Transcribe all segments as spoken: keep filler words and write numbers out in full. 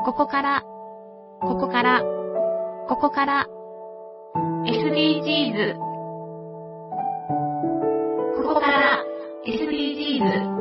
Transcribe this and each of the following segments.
ここから、ここから、ここから、エスディージーズ。ここから、エスディージーズ。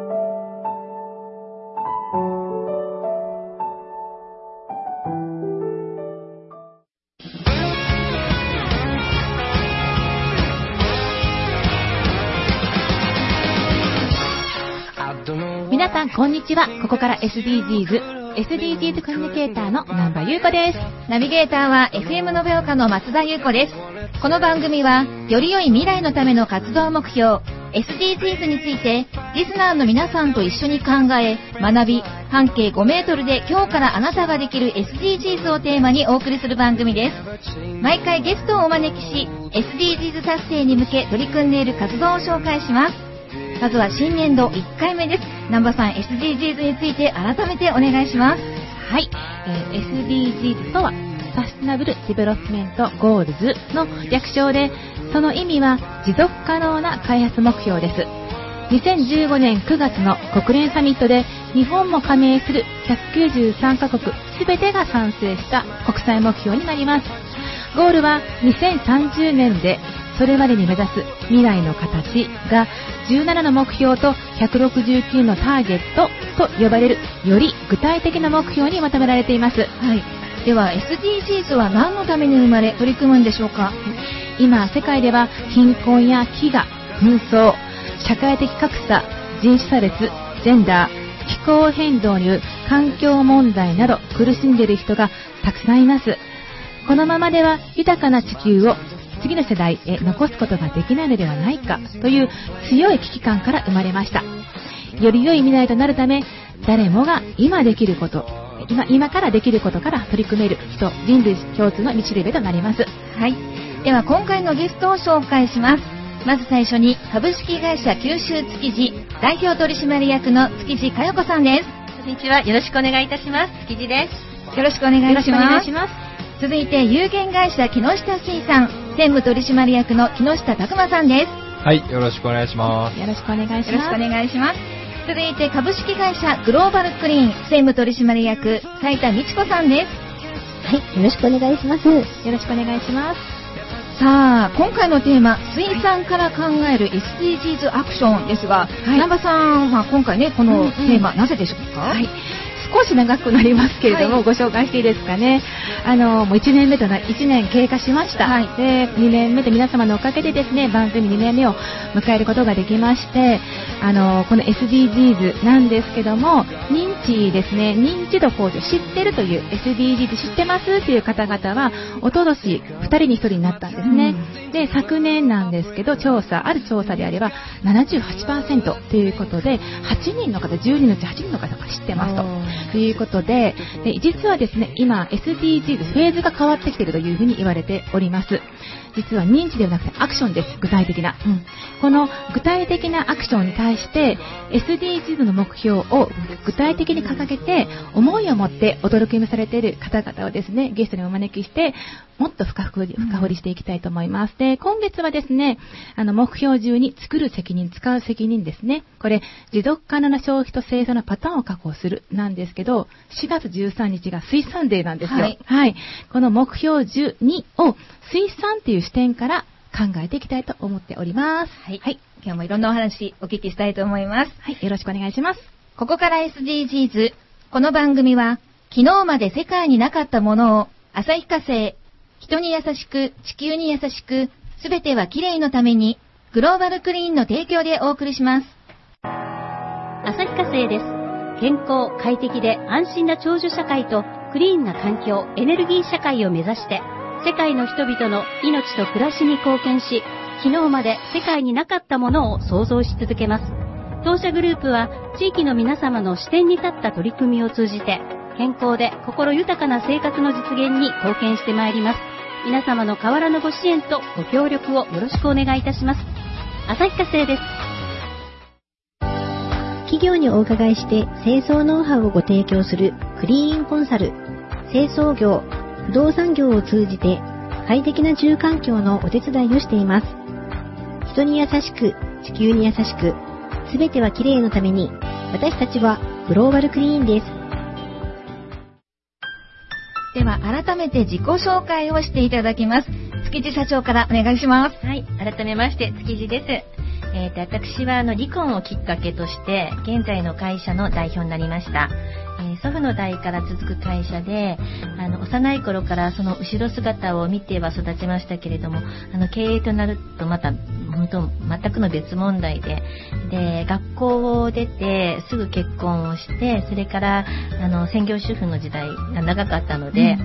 皆さんこんにちは。ここから エスディージーズ エスディージーズ コミュニケーターの南波優子です。 ナビゲーターは エフエム 延岡の松田優子です。この番組はより良い未来のための活動目標 エスディージーズ についてリスナーの皆さんと一緒に考え学び、半径ごメートルで今日からあなたができる エスディージーズ をテーマにお送りする番組です。毎回ゲストをお招きし エスディージーズ 達成に向け取り組んでいる活動を紹介します。まずは新年度いっかいめです。南波さん、 エスディージーズ について改めてお願いします。 はい、えー、エスディージーズ とはサステナブルディベロップメントゴールズの略称で、その意味は持続可能な開発目標です。にせんじゅうごねんくがつの国連サミットで日本も加盟するひゃくきゅうじゅうさんカ国すべてが賛成した国際目標になります。ゴールはにせんさんじゅうねんでそれまでに目指す未来の形がじゅうななの目標とひゃくろくじゅうきゅうのターゲットと呼ばれるより具体的な目標にまとめられています。 はい。では エスディージーズ は何のために生まれ取り組むんでしょうか。 今世界では貧困や飢餓、紛争、社会的格差、人種差別、ジェンダー、気候変動による環境問題など苦しんでいる人がたくさんいます。このままでは豊かな地球を次の世代へ残すことができないのではないかという強い危機感から生まれました。より良い未来となるため、誰もが今できること、今、今からできることから取り組める人、人類共通の道しるべとなります。 はい。では今回のゲストを紹介します。まず最初に株式会社九州築地代表取締役の築地佳代子さんです。 こんにちは。よろしくお願いいたします。築地です。 よろしくお願いします。 よろしくお願いします。 続いて有限会社木下水産専務取締役の木下拓馬さんです。 はい、よろしくお願いします。 よろしくお願いします。 よろしくお願いします。続いて株式会社グローバルクリーン専務取締役斉田美智子さんです。 はい、よろしくお願いします。 よろしくお願いします。 さあ、今回のテーマ、水産から考える エスディージーズ アクションですが、はい、南波さん、まあ、今回ねこのテーマ、うんうん、なぜでしょうか。 はい、少し長くなりますけれども、はい、ご紹介していいですかね。あのもういちねんめとないちねん経過しました、はい、でにねんめで皆様のおかげでですね、番組にねんめを迎えることができまして、あのこの エスディージーズ なんですけども、認知ですね、認知度向上、知ってるという エスディージーズ 知ってますという方々はおととしふたりにひとりになったんですね、うん、で昨年なんですけど、調査ある調査であれば ななじゅうはちパーセント ということで、はちにんの方、じゅうにんのうちはちにんの方が知ってますとということで、で実はですね、今 エスディージーズ フェーズが変わってきているというふうに言われております。実は認知ではなくてアクションです。具体的な、うん、この具体的なアクションに対して エスディージーズ の目標を具体的に掲げて思いを持ってお取り組みされている方々をですね、ゲストにお招きしてもっと深掘り、深掘りしていきたいと思います。で、今月はですね、あの目標じゅうに、作る責任、使う責任ですね。これ持続可能な消費と生産のパターンを確保するなんですけど、しがつじゅうさんにちが水産デーなんですよ。はい、はい、この目標じゅうにを水産っていう視点から考えていきたいと思っております。 はい、はい、今日もいろんなお話お聞きしたいと思います。 はい、よろしくお願いします。 ここから エスディージーズ。この番組は昨日まで世界になかったものを旭化成、人に優しく地球に優しく、すべては綺麗のために、グローバルクリーンの提供でお送りします。 旭化成です。健康、快適で安心な長寿社会とクリーンな環境、エネルギー社会を目指して、世界の人々の命と暮らしに貢献し、昨日まで世界になかったものを創造し続けます。当社グループは地域の皆様の視点に立った取り組みを通じて、健康で心豊かな生活の実現に貢献してまいります。皆様の変わらぬご支援とご協力をよろしくお願いいたします。旭化成です。 企業にお伺いして清掃ノウハウをご提供するクリーンコンサル、清掃業、不動産業を通じて快適な住環境のお手伝いをしています。人に優しく、地球に優しく、すべては綺麗のために、私たちはグローバルクリーンです。 では改めて自己紹介をしていただきます。築地社長からお願いします。 はい、改めまして築地です。えー、と私はあの離婚をきっかけとして現在の会社の代表になりました。えー、祖父の代から続く会社で、あの幼い頃からその後ろ姿を見ては育ちましたけれども、あの経営となるとまた本当全くの別問題で、で学校を出てすぐ結婚をして、それからあの専業主婦の時代が長かったので、うん、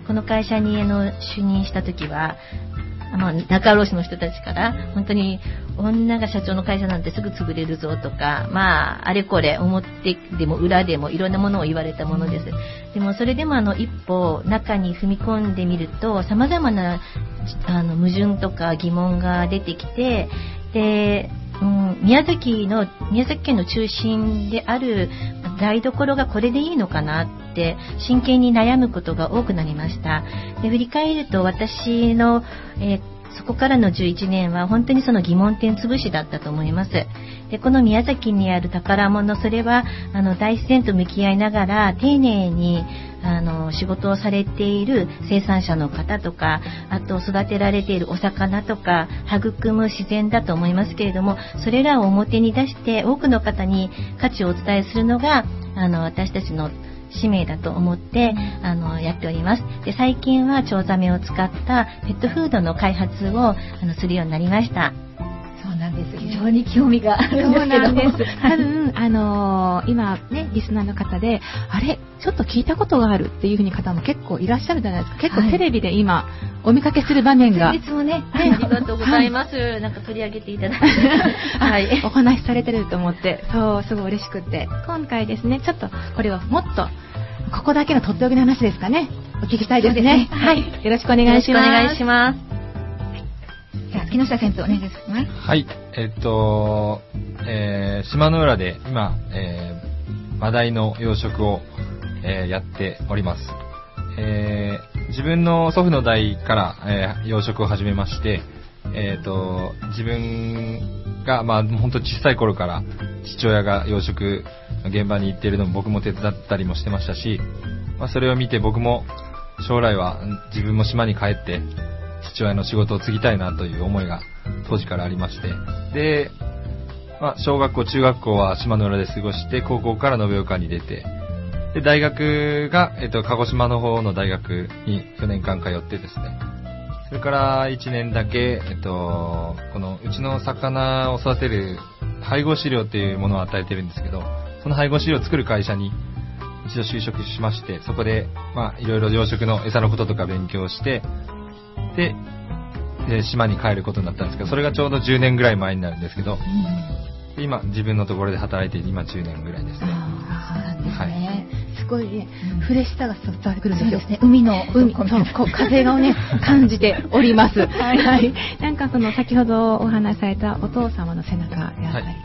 この会社にあの就任した時はまあ、仲卸の人たちから本当に女が社長の会社なんてすぐ潰れるぞとか、まああれこれ表でも裏でもいろんなものを言われたものです。でもそれでもあの一歩中に踏み込んでみると様々なあの矛盾とか疑問が出てきて、で、うん、宮崎の宮崎県の中心である台所がこれでいいのかなって真剣に悩むことが多くなりました。で振り返ると私の、えー、そこからのじゅういちねんは本当にその疑問点潰しだったと思います。でこの宮崎にある宝物、それはあの大自然と向き合いながら丁寧にあの仕事をされている生産者の方とか、あと育てられているお魚とか育む自然だと思いますけれども、それらを表に出して多くの方に価値をお伝えするのがあの私たちの使命だと思ってあのやっております。で最近はチョウザメを使ったペットフードの開発をあのするようになりました。 そうなんです。非常に興味があるんですけど。そうなんです。 多分あのー、今ねリスナーの方であれちょっと聞いたことがあるっていう風に方も結構いらっしゃるじゃないですか。結構テレビで今、はい、お見かけする場面が。 いつもね、ね、ありがとうございます。はい、なんか取り上げていただいて、 はい、お話しされてると思って、そうすごい嬉しくて、今回ですね、ちょっとこれをもっとここだけのとっておきの話ですかね。お聞きしたいですね。ですねはい、よろしくお願いします。 よろしくお願いします。 じゃあ木下先生お願いします。 はい、えっと、えー、島の浦で今、えー、マダイの養殖をえー、やっております。えー、自分の祖父の代から、えー、養殖を始めまして、えーと、自分が、まあ、本当小さい頃から父親が養殖の現場に行っているのも僕も手伝ったりもしてましたし、まあ、それを見て僕も将来は自分も島に帰って父親の仕事を継ぎたいなという思いが当時からありまして、で、まあ、小学校中学校は島の浦で過ごして、高校から延岡に出て、で大学が、えっと、鹿児島の方の大学によねんかん通ってですね、それからいちねんだけ、えっと、このうちの魚を育てる配合飼料っていうものを与えてるんですけど、その配合飼料を作る会社に一度就職しまして、そこでまあいろいろ養殖の餌のこととか勉強して、で、で島に帰ることになったんですけど、それがちょうどじゅうねんぐらい前になるんですけど、で今自分のところで働いて今じゅうねんぐらいですね。 ああ、そうなんですね。はい、すごいね、 うん、 フレッシュさが伝わってくるんですよ。 そうですね、海の海、そう、こう風をね感じております。はい、はい、なんかその先ほどお話しされたお父様の背中やったりとか、はい、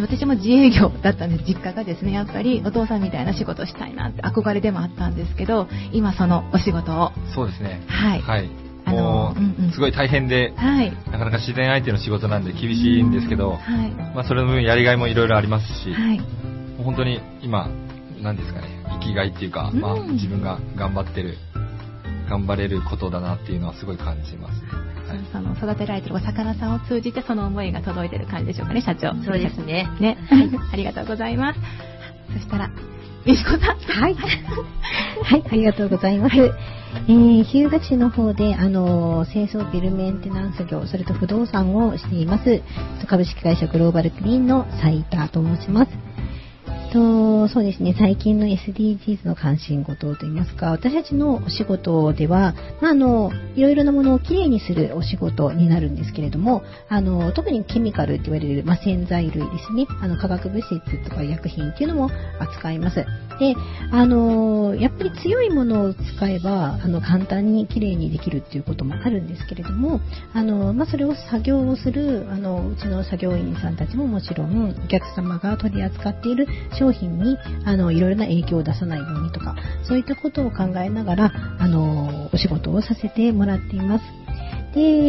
私も自営業だったんです。実家がですね、やっぱりお父さんみたいな仕事をしたいなって憧れでもあったんですけど、今そのお仕事を。 そうですね。 はい。 はい。あのーうんうん、すごい大変で、はい、なかなか自然相手の仕事なんで厳しいんですけど、はい、まあ、それの分やりがいもいろいろありますし、はい、本当に今何ですかね、生きがいっていうか、うん、まあ、自分が頑張ってる頑張れることだなっていうのはすごい感じます。 はい、その育てられてるお魚さんを通じてその思いが届いてる感じでしょうかね、社長。 そうですね。 ね、はい、ありがとうございます。そしたら美智子さん。 はい。はい、ありがとうございます。はい、えー、日向市の方で、あのー、清掃ビルメンテナンス業、それと不動産をしています。株式会社グローバルクリーンの斉田と申します。とそうですね、最近の エスディージーズ の関心事といいますか、私たちのお仕事では、まあ、あのいろいろなものをきれいにするお仕事になるんですけれども、あの特にケミカルと言われる、まあ、洗剤類ですね、あの化学物質とか医薬品っていうのも扱います。で、あのやっぱり強いものを使えばあの簡単にきれいにできるっていうこともあるんですけれども、あの、まあ、それを作業をするあのうちの作業員さんたちももちろん、お客様が取り扱っている商品にあのいろいろな影響を出さないようにとか、そういったことを考えながらあのお仕事をさせてもらっています。で、え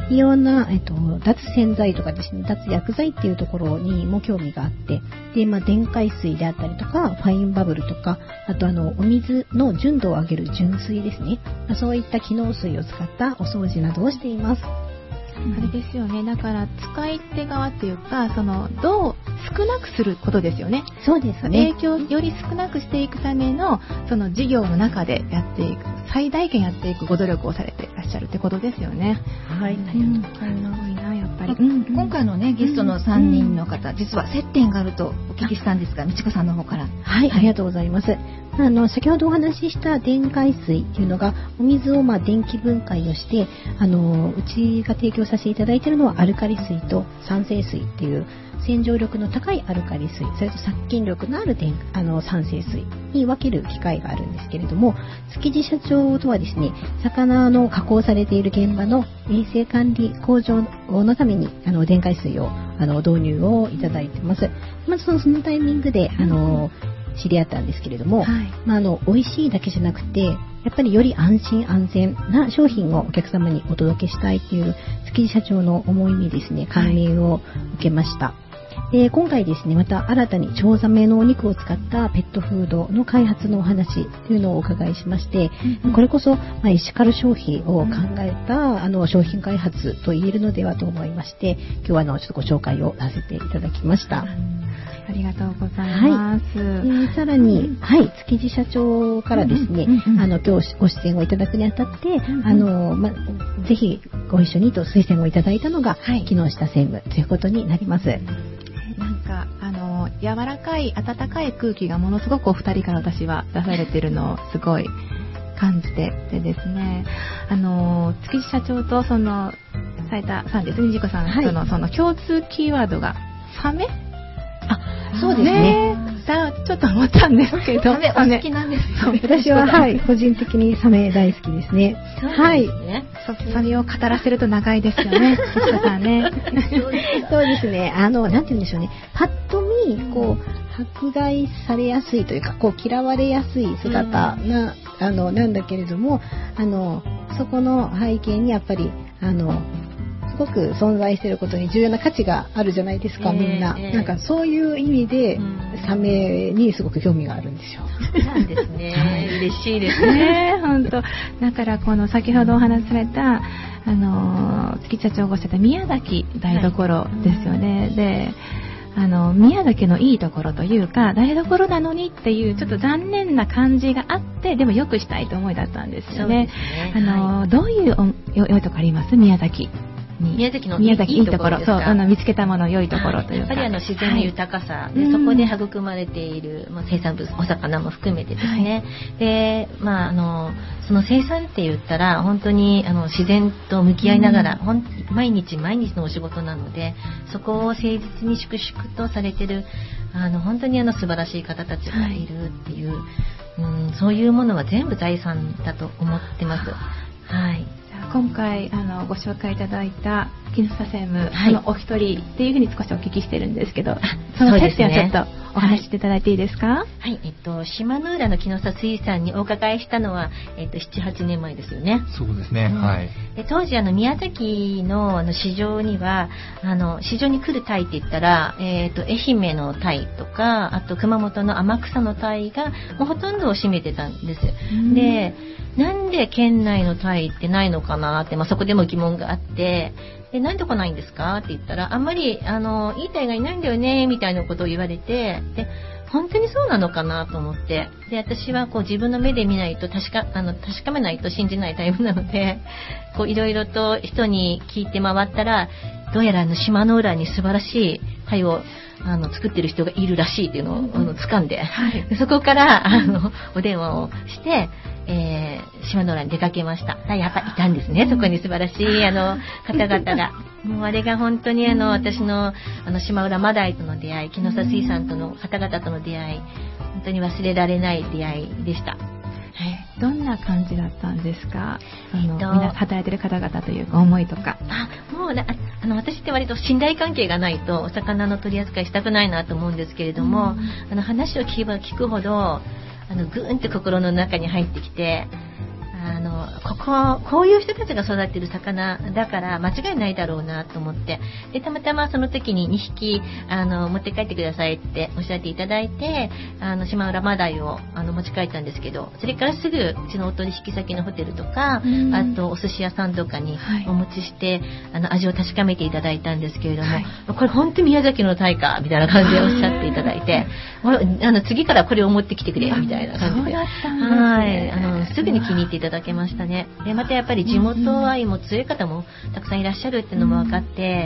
いろんな、えっと、脱洗剤とかですね、脱薬剤っていうところにも興味があって、で、まあ、電解水であったりとか、ファインバブルとか、あとあの、お水の純度を上げる純水ですね。まあ、そういった機能水を使ったお掃除などをしています。 あれですよね。だから使い手側っていうか、そのどう少なくすることですよね。 そうですね。 影響をより少なくしていくためのその事業の中でやっていく、最大限やっていくご努力をされていらっしゃるってことですよね。 はい。ありがとうございます。 すごいな、やっぱり。 うん、今回のねゲストのさんにんの方、うん、実は接点があるとお聞きしたんですが、みちこさんの方から。 はい、ありがとうございます。あの先ほどお話しした電解水っていうのが、お水をまあ電気分解をして、あのうちが提供させていただいているのはアルカリ水と酸性水っていう洗浄力の高いアルカリ水、それと殺菌力のある電あの酸性水に分ける機会があるんですけれども、築地社長とはですね、魚の加工されている現場の衛生管理向上のためにあの電解水をあの導入をいただいてます。まずそのそのタイミングであの知り合ったんですけれども、はい、まあ、あの美味しいだけじゃなくて、やっぱりより安心安全な商品をお客様にお届けしたいっていう築地社長の思いにですね、感銘を受けました。はい、で今回ですね、また新たにチョウザメのお肉を使ったペットフードの開発のお話というのをお伺いしまして、うん、これこそ、まあ、エシカル消費を考えた、うん、あの商品開発と言えるのではと思いまして、今日はあのちょっとご紹介をさせていただきました。うん、 ありがとうございます。 はい、えー、さらに、はい、築地社長からですね、うんうん、あの今日ご出演をいただくにあたって、うんうん、あのま、ぜひご一緒にと推薦をいただいたのが、はい、木下専務ということになります。 なんかあの柔らかい温かい空気がものすごくお二人から私は出されているのをすごい感じてでですね、あの築地社長とその斉田さんですね、みちこさん、はい、そのその共通キーワードがサメ。 あ、そうですね。 だちょっと思ったんですけど、 サメお好きなんですか？ 私ははい個人的にサメ大好きですね。はい。 サメを語らせると長いですよね、みちこさんね。 そうですね。あのなんて言うんでしょうね。パッと見こう迫害されやすいというか、こう嫌われやすい姿な、うん、あのなんだけれども、あのそこの背景にやっぱりあのすごく存在していることに重要な価値があるじゃないですか、えー、みんな、えー、なんかそういう意味で、うん、サメにすごく興味があるんですよ。 そうなんですね。嬉しいですね。 本当。だからこの先ほどお話しされたあの築地社長がおっしゃった宮崎台所ですよね。はい、で。あの宮崎のいいところというか、台所なのにっていうちょっと残念な感じがあって、でも良くしたいと思いだったんですよね。あの、はい、どういう良いところあります？宮崎に。 宮崎の宮崎いいところ、そう、あの見つけたもの良いところというか、 やっぱりあの自然の豊かさ、はい、でそこで育まれている、まあ、生産物、お魚も含めてですね。はい、で、まああのその生産って言ったら本当にあの自然と向き合いながら、ほん毎日毎日のお仕事なので、そこを誠実に粛々とされてるあの本当にあの素晴らしい方たちがいるっていう、はい、うん、そういうものは全部財産だと思ってます。はい。 今回あのご紹介いただいた木下専務、はい、そのお一人っていうふうに少しお聞きしてるんですけど、その接点をちょっとお話ししていただいていいですか？ はい、はい、えっと島の浦の木下水産にお伺いしたのはえっとなな、はちねんまえですよね。 そうですね。うん、はい。 で当時あの宮崎のあの市場にはあの市場に来るタイって言ったら、えっと愛媛のタイとか、あと熊本の天草のタイがもうほとんどを占めてたんです。で、なんで県内のタイってないのかなって、まあ、そこでも疑問があって、でなんで来ないんですかって言ったら、あんまりあのいいタイがいないんだよねみたいなことを言われて、で本当にそうなのかなと思って、で私はこう自分の目で見ないと確かあの確かめないと信じないタイプなので、こういろいろと人に聞いて回ったら、どうやらあの島の浦に素晴らしいタイをあの作ってる人がいるらしいっていうのを、うん、あの掴んで、はい、でそこからあのお電話をして、えー、島の浦に出かけました。やっぱいたんですね、そこに素晴らしいあの方々が。もうあれが本当にあの私のあの島浦マダイとの出会い、木下水産との方々との出会い、本当に忘れられない出会いでした。はい、 どんな感じだったんですか？あの、えっと、みんな働いてる方々というか思いとか。 あ、もうなあの私って割と信頼関係がないとお魚の取り扱いしたくないなと思うんですけれども、うん、あの話を聞けば聞くほどあのグーンって心の中に入ってきて、あのこここういう人たちが育ってる魚だから間違いないだろうなと思って、でたまたまその時ににひきあの持って帰ってくださいっておっしゃっていただいて、あの島浦マダイをあの持ち帰ったんですけど、それからすぐうちのお取引先のホテルとか、あとお寿司屋さんとかにお持ちして、はい、あの味を確かめていただいたんですけれども、はい、これ本当に宮崎のタイかみたいな感じでおっしゃっていただいて、あの次からこれを持ってきてくれみたいな感じで、はい、あのすぐに気に入っていただけましたね。でまたやっぱり地元愛も強い方もたくさんいらっしゃるっていうのも分かって、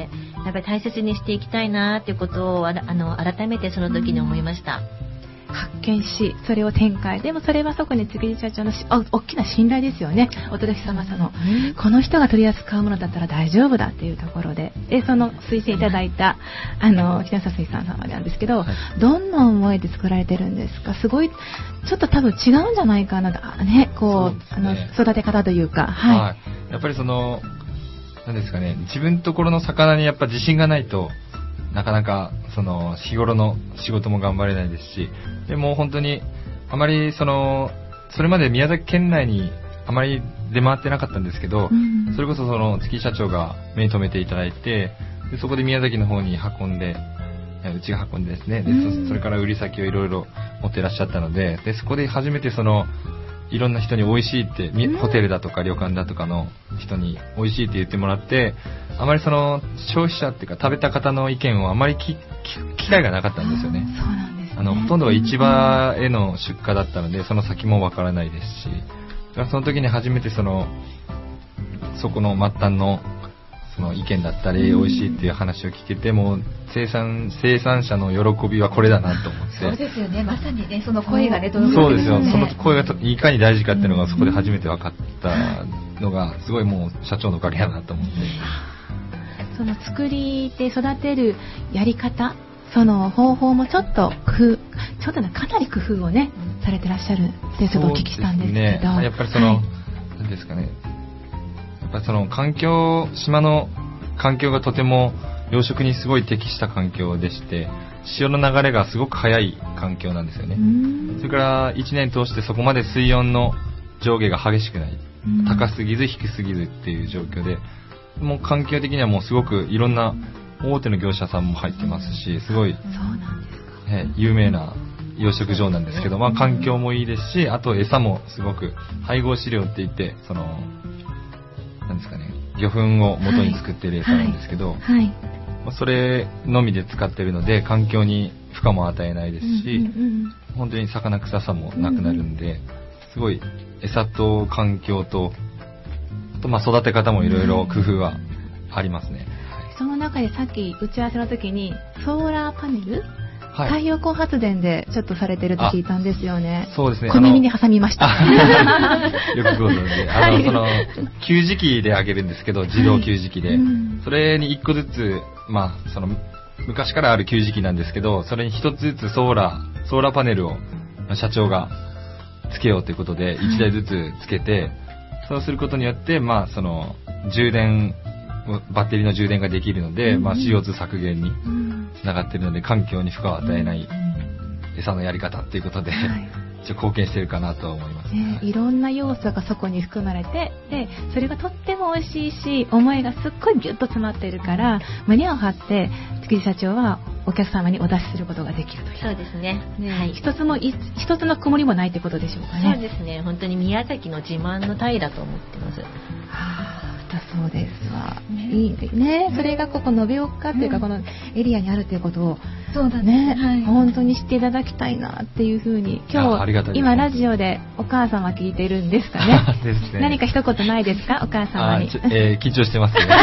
やっぱり大切にしていきたいなっていうことをあの改めてその時に思いました。 発見し、それを展開。でもそれはそこに築地社長の大きな信頼ですよね。お取引様さんの、うん、この人が取り扱うものだったら大丈夫だっていうところで、でその推薦いただいたあの北佐水産様なんですけど、はい、どんな思いで作られてるんですか？すごいちょっと多分違うんじゃないかなね、こう、ね、あの育て方というか、はい、はい、 やっぱりそのなんですかね、自分のところの魚にやっぱ自信がないと。なかなかその日頃の仕事も頑張れないですし、でも本当にあまりそのそれまで宮崎県内にあまり出回ってなかったんですけど、うん、それこそその月社長が目に留めていただいて、でそこで宮崎の方に運んで、うちが運んでですね、で そ, それから売り先をいろいろ持っていらっしゃったので、でそこで初めてそのいろんな人に美味しいって、うん、ホテルだとか旅館だとかの人に美味しいって言ってもらって、あまりその消費者っていうか食べた方の意見をあまり聞く機会がなかったんですよね。 そうなんですね。 あのほとんどが市場への出荷だったので、その先もわからないですし、その時に初めてそのそこの末端のその意見だったり、美味しいっていう話を聞けて、もう生産生産者の喜びはこれだなと思って。 そうですよね。まさにね、その声がね、届くそうですよ。その声がいかに大事かっていうのがそこで初めて分かったのが、すごいもう社長のおかげだなと思って。 その作りで育てるやり方、その方法もちょっと工夫、ちょっとね、かなり工夫をね、されてらっしゃるってちょっとお聞きしたんですけど。そうですね。 やっぱりその、はい、何ですかね。やっぱりその環境、島の環境がとても養殖にすごい適した環境でして、潮の流れがすごく速い環境なんですよね。それからいちねん通してそこまで水温の上下が激しくない。高すぎず低すぎずっていう状況で、もう環境的にはもうすごくいろんな大手の業者さんも入ってますし、すごい、 そうなんですか、 えー、有名な養殖場なんですけど、まあ環境もいいですし、あと餌もすごく配合飼料って言って、そのなんですかね、魚粉を元に作っている餌なんですけど、はいはい、まあ、それのみで使っているので環境に負荷も与えないですし、うんうんうん、本当に魚臭さもなくなるんで、すごい餌と環境と、あとまあ育て方もいろいろ工夫はありますね。はい、 その中でさっき打ち合わせの時にソーラーパネル、はい、太陽光発電でちょっとされてると聞いたんですよね。 そうですね。 小耳に挟みました。 よくご存知で、あの、はい、その給餌器であげるんですけど、自動給餌器で、はい、うん、それにいっこずつ、まあその昔からある給餌器なんですけど、それにひとつずつソーラーソーラーパネルを社長がつけようということでいちだいずつつけて、はい、そうすることによってまあその充電バッテリーの充電ができるので、うん、まあ シーオーツー 削減につながっているので、環境に負荷を与えない餌のやり方っていうことで、はい、一応貢献しているかなと思います、 ね。いろんな要素がそこに含まれて、でそれがとっても美味しいし、思いがすっごいギュッと詰まっているから、胸を張って築地社長はお客様にお出しすることができるという。 そうですね。 ね、はい、一つも一つの曇りもないってことでしょうかね。 そうですね。本当に宮崎の自慢のタイだと思ってます。はあ、だそうですわ。いいですね。それがここ延岡っていうか、このエリアにあるということを、 そうだね、はい、 本当に知っていただきたいなっていうふうに、今日今ラジオでお母様聞いてるんですかね。 ですね。 何か一言ないですか、お母様に。 えー、緊張してますね。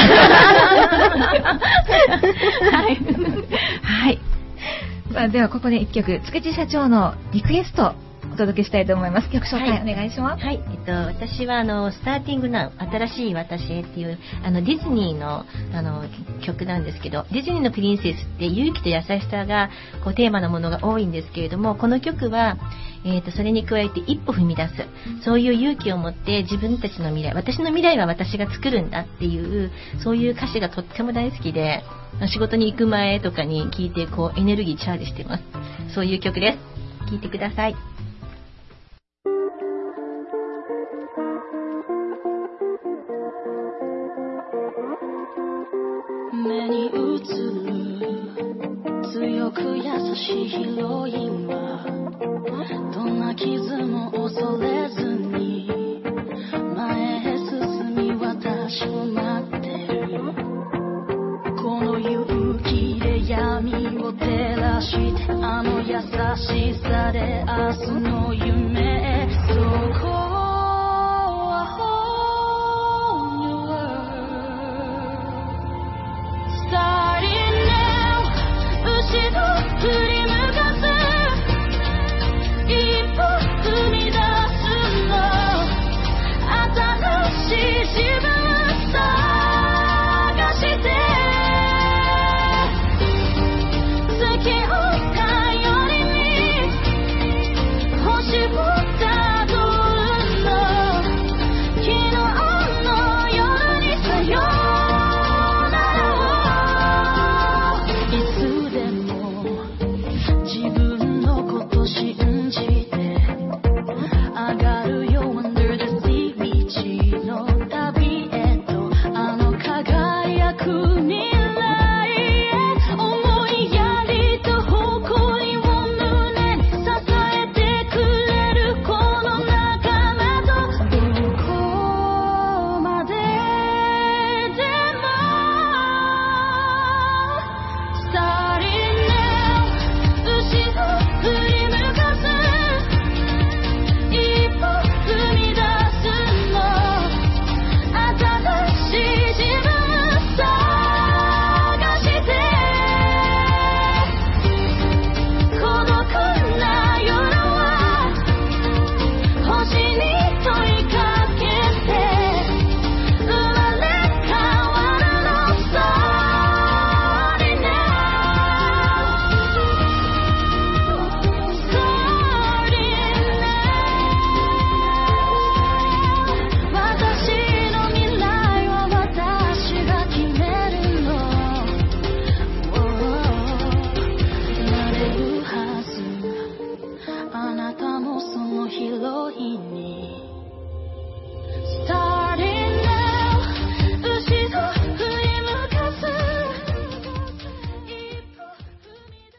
はいはい。 さあ、ではここで一曲、築地社長のリクエストお届けしたいと思います。曲紹介、はい、お願いします。 はい、えっと私はあのスターティングナウ新しい私へっていうあのディズニーのあの曲なんですけど、ディズニーのプリンセスって勇気と優しさがこうテーマのものが多いんですけれども、この曲はえーとそれに加えて一歩踏み出す、そういう勇気を持って自分たちの未来、私の未来は私が作るんだっていうそういう歌詞がとっても大好きで、仕事に行く前とかに聴いてこうエネルギーチャージしてます。そういう曲です。聴いてください。 く優しいヒロインはどんな傷も恐れずに前へ進み私を待ってる。この勇気で闇を照らしてあの優しさで明日の夢へそこ振り向かず一歩踏み出すの新しい自分探して月を頼りに星をたどるの昨日の夜にさよならをいつでも自分のこと信じて上がるよ Under the sea 道の旅へとあの輝く未来へ思いやりと誇りを胸に支えてくれるこの仲間とどこまででも Starting now 後ろ振り向かず一歩踏み出すの新しい自分探して孤独な夜は星に問いかけて生まれ変わるの Starting now Starting now 私の未来は私が決めるのなれるはずあなたもそのヒロインに Starting now 後ろ振り向かず一歩踏み出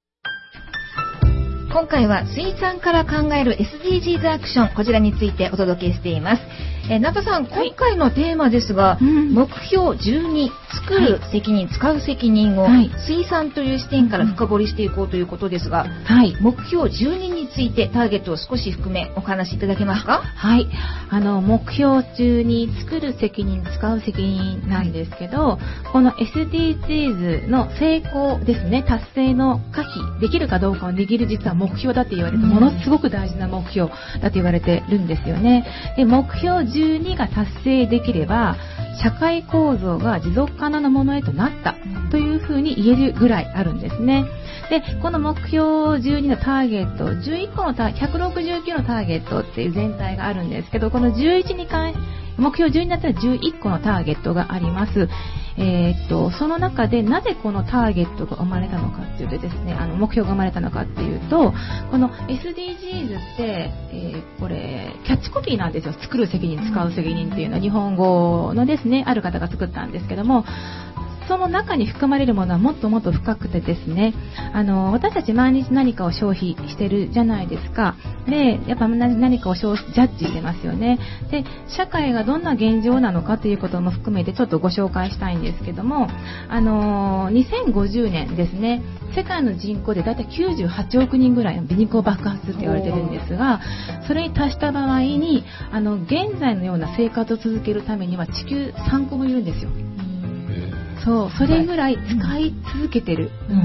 す今回は水産から考える エスディージーズ アクション、こちらについてお届けしています。えー、ナタさん、今回のテーマですが、 うん目標じゅうに、作る責任、使う責任を、 はい水産という視点から深掘りしていこうということですが、 はい。 目標じゅうにについてターゲットを少し含めお話しいただけますか？ はい。あの、目標中に作る責任、使う責任なんですけど、この エスディージーズ の成功ですね、達成の可否、できるかどうかを握る実は目標だって言われて、 うんものすごく大事な目標だって言われてるんですよね。で、目標じゅうにが達成できれば、社会構造が持続可能なものへとなったというふうに言えるぐらいあるんですね。で、この目標じゅうにのターゲット、じゅういっこのター、ひゃくろくじゅうきゅうのターゲットっていう全体があるんですけど、このじゅういちに関目標じゅうにだったらじゅういっこのターゲットがあります。えーっと、その中でなぜこのターゲットが生まれたのかっていうとですね、あの、目標が生まれたのかっていうと、この エスディージーズ って、えーこれ、キャッチコピーなんですよ。作る責任、使う責任っていうのは日本語のですね、ある方が作ったんですけども、その中に含まれるものはもっともっと深くてですね、あの、私たち毎日何かを消費してるじゃないですか。で、やっぱ何かを消費、ジャッジしてますよね。で、社会がどんな現状なのかということも含めてちょっとご紹介したいんですけども、あの、にせんごじゅうねんですね、世界の人口でだいたいきゅうじゅうはちおくにんぐらいの人口爆発って言われてるんですが、それに達した場合に、あの、現在のような生活を続けるためには地球さんこもいるんですよ。そう、それぐらい使い続けてる、うん、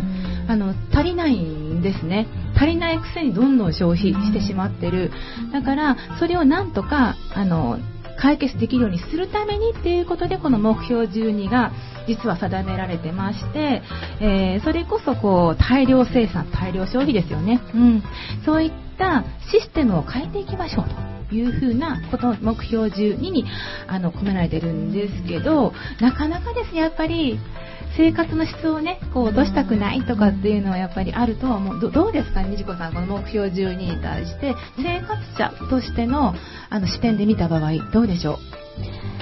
あの足りないんですね。足りないくせにどんどん消費してしまってる。だからそれをなんとかあの解決できるようにするためにっていうことで、この目標じゅうにが実は定められてまして、えー、それこそこう大量生産、大量消費ですよね、うん、そういったシステムを変えていきましょうというふうなことを目標じゅうににあの込められてるんですけど、なかなかですね、やっぱり生活の質をねこう落としたくないとかっていうのはやっぱりあるとは思う。 ど, どうですかみじこさん、この目標じゅうにに対して生活者としてのあの視点で見た場合どうでしょう？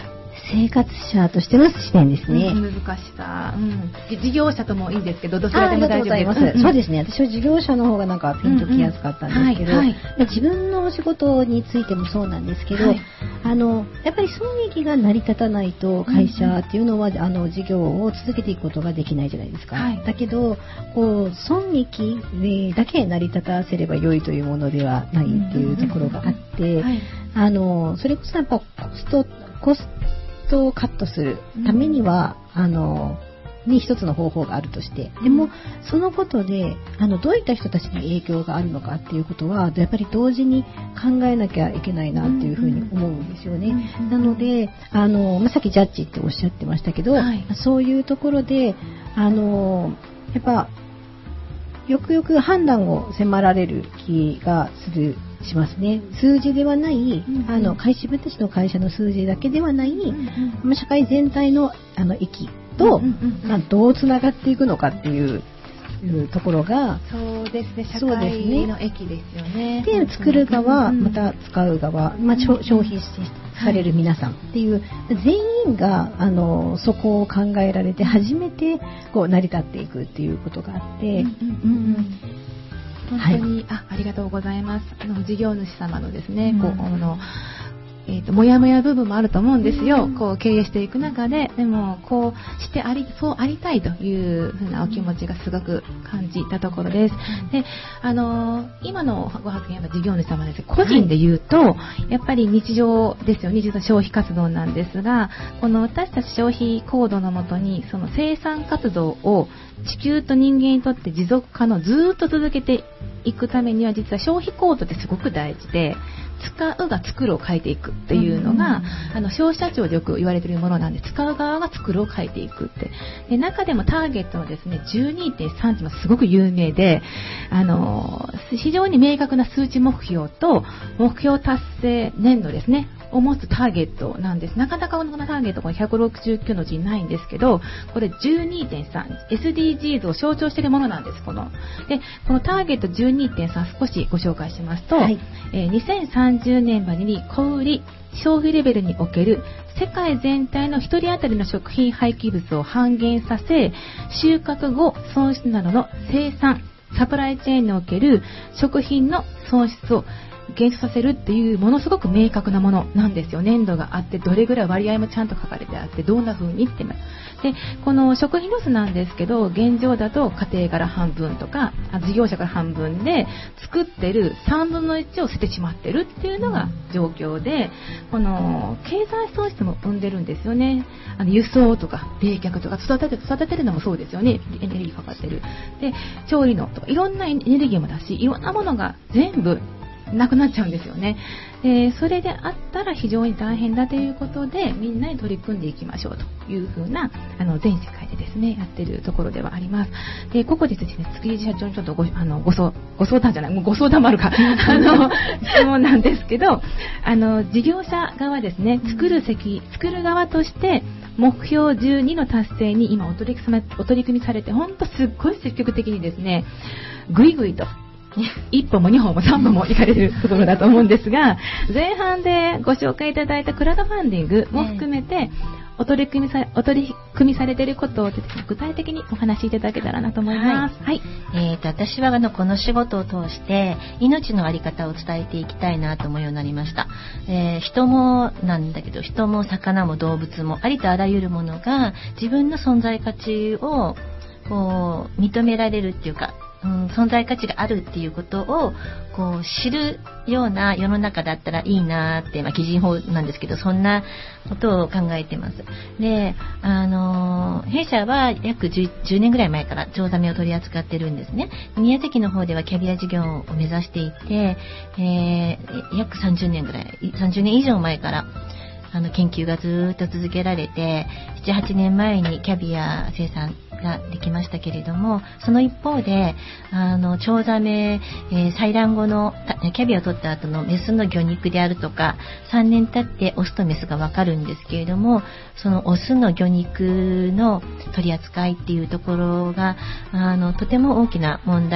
生活者としての視点ですね。 うん、難しさ、うん、事業者ともいいですけど、どちらでも大丈夫です。 ありがとうございます。うん、そうですね。私は事業者の方がなんかピンときやすかったんですけど、うんうんはいはい、自分のお仕事についてもそうなんですけど、はい、あのやっぱり損益が成り立たないと会社っていうのは、うんうん、あの事業を続けていくことができないじゃないですか。はい、だけどこう損益だけ成り立たせれば良いというものではないっていうところがあって、はい、あのそれこそやっぱコストコストをカットするためには、うん、あのに一つの方法があるとして、でもそのことであのどういった人たちに影響があるのかっていうことはやっぱり同時に考えなきゃいけないなっていうふうに思うんですよね。うんうん、なのであの、まあ、さっきジャッジっておっしゃってましたけど、はい、そういうところであのやっぱよくよく判断を迫られる気がするしますね。数字ではない、うんうん、あの会自分たちの会社の数字だけではない、うんうん、社会全体のあの息と、うんうんうんまあ、どうつながっていくのかっていうところがそうですね、社会の益ですよね。 で作る側、また使う側、まあ、消費される皆さんっていう、はい、全員があのそこを考えられて初めてこう成り立っていくっていうことがあって、うんうんうん本当に、はい、あ、ありがとうございます。あの事業主様のですね、うん、こうあのえーと、もやもや部分もあると思うんですよ、うん、こう経営していく中で。でもこうしてありそうありたいというふうなお気持ちがすごく感じたところです。であのー、今のご発言は事業主様です。個人で言うと、はい、やっぱり日常ですよね。実は消費活動なんですが、この私たち消費行動のもとにその生産活動を地球と人間にとって持続可能ずっと続けていくためには、実は消費行動ってすごく大事で、使うが作るを変えていくっていうのが、うん、あの消費者庁でよく言われているものなんで、使う側が作るを変えていくって。で中でもターゲットのですね じゅうにてんさん っていうのはすごく有名で、あの非常に明確な数値目標と目標達成年度ですねを持つターゲットなんです。なかなかこのターゲットがひゃくろくじゅうきゅうのうちにないんですけど、これ じゅうにてんさん エスディージーズ を象徴しているものなんです。このでこのターゲット じゅうにてんさん 少しご紹介しますと、はいえー、にせんさんじゅうねんまでに小売消費レベルにおける世界全体のひとり当たりの食品廃棄物を半減させ、収穫後損失などの生産サプライチェーンにおける食品の損失を減少させるっていうものすごく明確なものなんですよ。年度があって、どれぐらい割合もちゃんと書かれてあって、どんな風にってでこの食品ロスなんですけど、現状だと家庭から半分とか事業者から半分で作ってるさんぶんのいちを捨ててしまってるっていうのが状況で、この経済損失も生んでるんですよね。あの輸送とか冷却とか育てて育ててるのもそうですよね。エネルギーかかってるで調理のとかいろんなエネルギーもだし、いろんなものが全部なくなっちゃうんですよね。でそれであったら非常に大変だということで、みんなに取り組んでいきましょうというふうなあの全世界でですねやってるところではあります。でここでですね、築地社長にちょっとごあのご相ご相談じゃないもうご相談もあるかあの質問なんですけど、あの事業者側ですね、作る責作る側として目標じゅうにの達成に今お取り組みお取り組みされて、本当すっごい積極的にですねぐいぐいと一歩も二歩も三歩も行かれるところだと思うんですが、前半でご紹介いただいたクラウドファンディングも含めてお取り組みさお取り組みされていることを具体的にお話しいただけたらなと思います。はい。 はい、えーと私はあのこの仕事を通して命のあり方を伝えていきたいなと思うようになりました。えー、人もなんだけど、人も魚も動物もありとあらゆるものが自分の存在価値をこう認められるっていうか。うん、存在価値があるっていうことをこう知るような世の中だったらいいなって、まあ、基準法なんですけど、そんなことを考えてます。で、あの弊社は約 10, じゅうねんぐらい前からチョウザメを取り扱ってるんですね。宮崎の方ではキャビア事業を目指していて、えー、約さんじゅうねんぐらいさんじゅうねん以上前からあの研究がずっと続けられて、ななはちねんまえにキャビア生産ができましたけれども、その一方であのチョウザメ、えー、採卵後のキャビアを取った後のメスの魚肉であるとか、さんねん経ってオスとメスが分かるんですけれども、そのオスの魚肉の取り扱いっていうところがあのとても大きな問題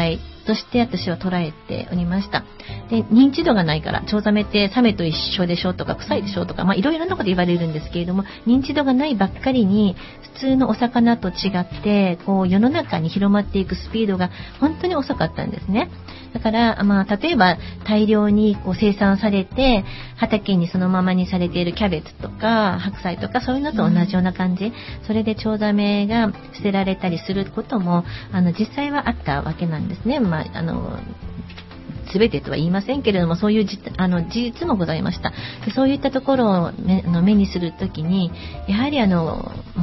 として私は捉えておりました。で、認知度がないから、チョウザメってサメと一緒でしょとか、臭いでしょとか、まあいろいろなこと言われるんですけれども、認知度がないばっかりに、普通のお魚と違って、こう世の中に広まっていくスピードが本当に遅かったんですね。だから、まあ、例えば大量にこう生産されて、畑にそのままにされているキャベツとか、白菜とか、そういうのと同じような感じ。うん、それでチョウザメが捨てられたりすることも、あの、実際はあったわけなんですね。まあ、あの、すべてとは言いませんけれども、そういうじあの事実もございました。でそういったところを目の目にするときに、やはりあの、うん、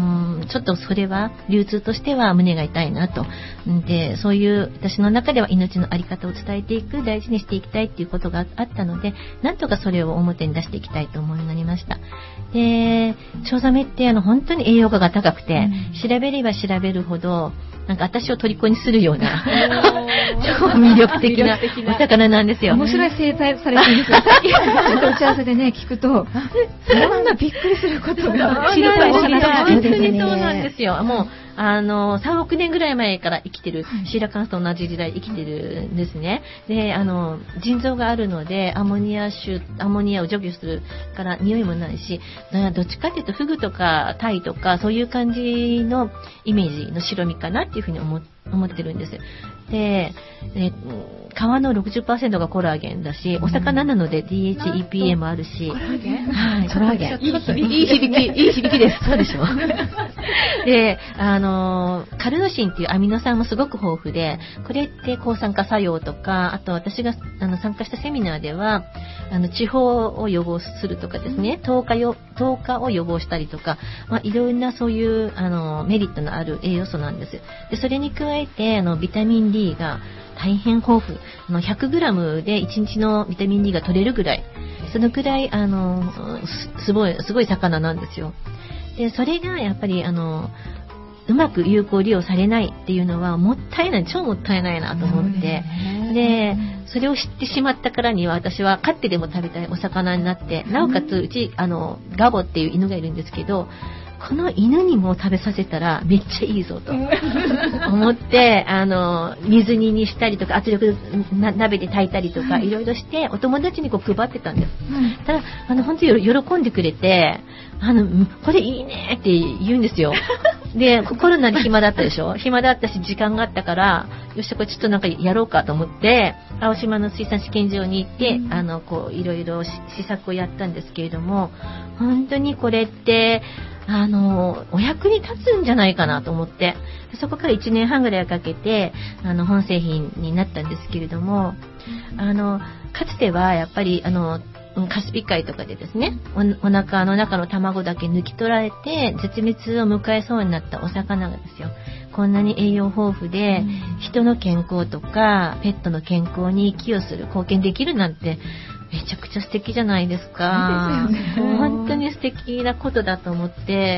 ちょっとそれは流通としては胸が痛いなと。で、そういう私の中では命のあり方を伝えていく、大事にしていきたいっていうことがあったので、なんとかそれを表に出していきたいと思うようになりました。で、チョウザメってあの本当に栄養価が高くて、うん、調べれば調べるほど、なんか私を虜にするような超魅力的なお魚なんですよ。 面白い生態されてるんですよ。さっきの打ち合わせでね聞くと、そんなびっくりすることが知りたい知りたい。本当にそうなんですよ。もうあのさんおくねんぐらい前から生きてる、シーラカンスと同じ時代生きてるんですね。で、あの腎臓があるのでアンモニア臭アンモニアを除去するから匂いもないし、どっちかというとフグとかタイとかそういう感じのイメージの白身かなっていうふうに思思ってるんです。で、え皮の ろくじゅっパーセント がコラーゲンだし、お魚なので ディーエイチイーピーエー もあるし、コラーゲン、はい、コラーゲンいい、いい響き、いい響きです。そうでしょ。で、あのカルノシンっていうアミノ酸もすごく豊富で、これって抗酸化作用とか、あと私があの参加したセミナーでは、あの地方を予防するとかですね、糖化よ糖化を予防したりとか、まあ、いろんなそういうあのメリットのある栄養素なんです。で、それに加えてあのビタミン D が大変豊富。あの ひゃくグラム でいちにちのビタミン D が取れるぐらい、そのくらいあの す, すごいすごい魚なんですよ。で、それがやっぱりあのうまく有効利用されないっていうのはもったいない、超もったいないなと思って、でそれを知ってしまったからには、私は飼ってでも食べたいお魚になって、なおかつうちあのガボっていう犬がいるんですけど、この犬にも食べさせたらめっちゃいいぞと思ってあの水煮にしたりとか、圧力な鍋で炊いたりとか、いろいろしてお友達にこう配ってたんです。ただあの本当に喜んでくれて、あのこれいいねって言うんですよ。で、コロナで暇だったでしょ。暇だったし時間があったから、よしこれちょっとなんかやろうかと思って青島の水産試験場に行って、うん、あのこういろいろ試作をやったんですけれども、本当にこれってあのお役に立つんじゃないかなと思って、そこからいちねんはんぐらいかけてあの本製品になったんですけれども、あのかつてはやっぱりあのカスピ海とかでですね、お、お腹の中の卵だけ抜き取られて絶滅を迎えそうになったお魚がですよ、こんなに栄養豊富で、うん、人の健康とかペットの健康に寄与する、貢献できるなんてめちゃくちゃ素敵じゃないですか。ですよね、本当に素敵なことだと思って、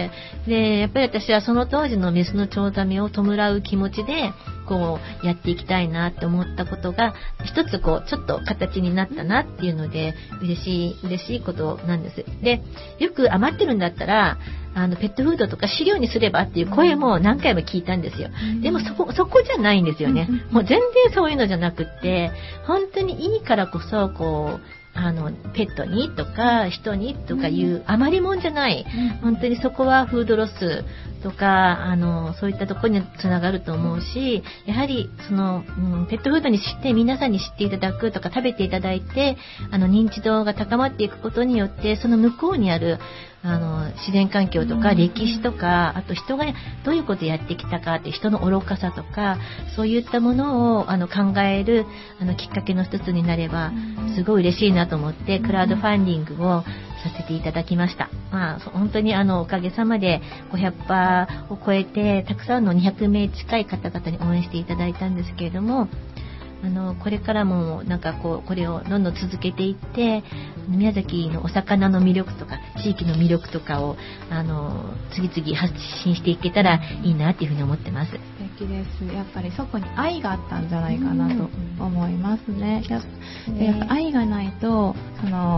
でやっぱり私はその当時のメスのチョウザメを弔う気持ちでこうやっていきたいなって思ったことが一つこうちょっと形になったなっていうので、嬉しい嬉しいことなんです。で、よく余ってるんだったらあのペットフードとか飼料にすればっていう声も何回も聞いたんですよ。でもそこそこじゃないんですよね。もう全然そういうのじゃなくって、本当にいいからこそこうあのペットにとか人にとかいう余りもんじゃない、本当にそこはフードロスとかあのそういったところにつながると思うし、やはりその、うん、ペットフードにして皆さんに知っていただくとか食べていただいてあの認知度が高まっていくことによって、その向こうにあるあの自然環境とか歴史とか、あと人がどういうことをやってきたかって人の愚かさとか、そういったものをあの考えるあのきっかけの一つになればすごい嬉しいなと思ってクラウドファンディングをさせていただきました。まあ、本当にあのおかげさまでごひゃくパーセントを超えてたくさんのにひゃくめい近い方々に応援していただいたんですけれども、あのこれからもなんかこうこれをどんどん続けていって、宮崎のお魚の魅力とか地域の魅力とかをあの次々発信していけたらいいなっていうふうに思ってます。 素敵です。やっぱりそこに愛があったんじゃないかなと思いますね。やっぱ、やっぱ愛がないとその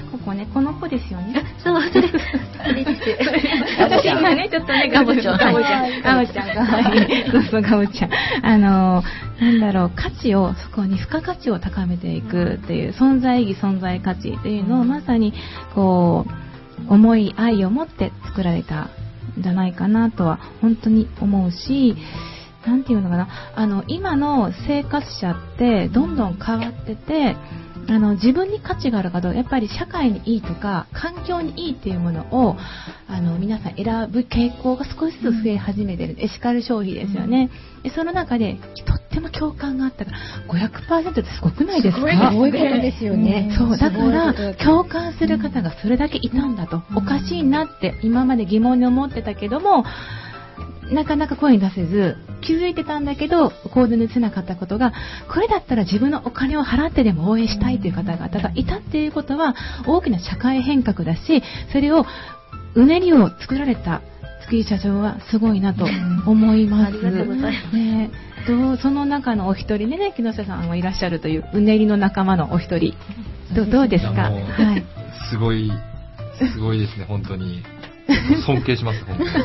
ここね、この子ですよね。 そう、それ、あれです。 私今ね、ちょっとね、ガボちゃん、ガボちゃん、ガボちゃん、かわいい。そうそう、ガボちゃん。あの、なんだろう、価値を、そこに付加価値を高めていくっていう、存在意義、存在価値っていうのを、まさに、こう、思い、愛を持って作られたんじゃないかなとは、本当に思うし、なんていうのかな、あの、今の生活者って、どんどん変わってて、あの自分に価値があるかどうか、やっぱり社会にいいとか環境にいいっていうものをあの皆さん選ぶ傾向が少しずつ増え始めてる、うん、エシカル消費ですよね、うん、でその中でとっても共感があったから ごひゃくパーセント ってすごくないですか？ すごいことですよね、 うん、そうだから共感する方がそれだけいたんだと、うん、おかしいなって今まで疑問に思ってたけどもなかなか声に出せず気づいてたんだけど行動に移せなかったことが、これだったら自分のお金を払ってでも応援したいという方々がいたっていうことは大きな社会変革だし、それをうねりを作られた月井社長はすごいなと思います。 ありがとうございます、 ね、どうその中のお一人でね、木下さんもいらっしゃるといううねりの仲間のお一人 ど, どうですか？はい、 すごいすごいですね、本当に尊敬します本当に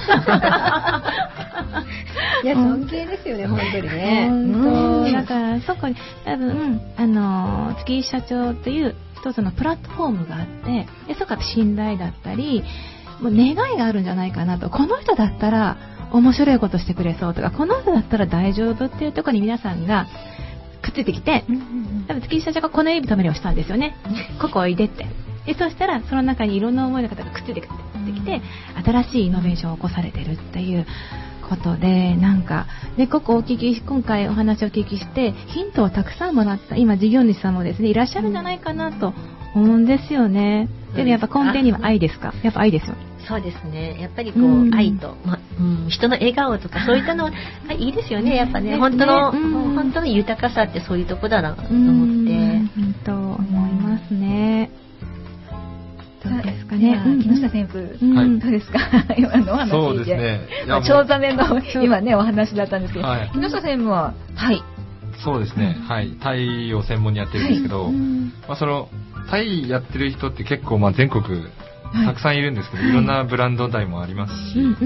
いや尊敬ですよね、本当にね。 本当だからそこに多分あの月井社長という一つのプラットフォームがあって、でそこから信頼だったりもう願いがあるんじゃないかなと、この人だったら面白いことしてくれそうとか、この人だったら大丈夫っていうところに皆さんがくっついてきて、多分月井社長がこの指止めりをしたんですよね。ここおいでって。でそしたらその中にいろんな思いの方がくっついてきてきて新しいイノベーションを起こされてるっていうことで、なんかでここお聞き今回お話をお聞きしてヒントをたくさんもらった今事業主さんもですねいらっしゃるんじゃないかなと思うんですよね。でもやっぱ根底には愛ですか？やっぱ愛ですよ。 そうですね。やっぱりこう、うん、愛と、まうん、人の笑顔とかそういったのはいいですよね。やっぱね、ね本当の、ね、本当の豊かさってそういうとこだなと思って。 本当思いますね。どうですかね、 木下旋風、うん、どうですか、今のお話そうですね、 まあ、チョウザメの今ねお話だったんですけど、はい、木下専務はタイ、 そうですね、はい、タイを専門にやってるんですけど、はい、まあ、そのタイやってる人って結構まあ全国たくさんいるんですけど、はい、いろんなブランドタイもありますし、うんうんうん、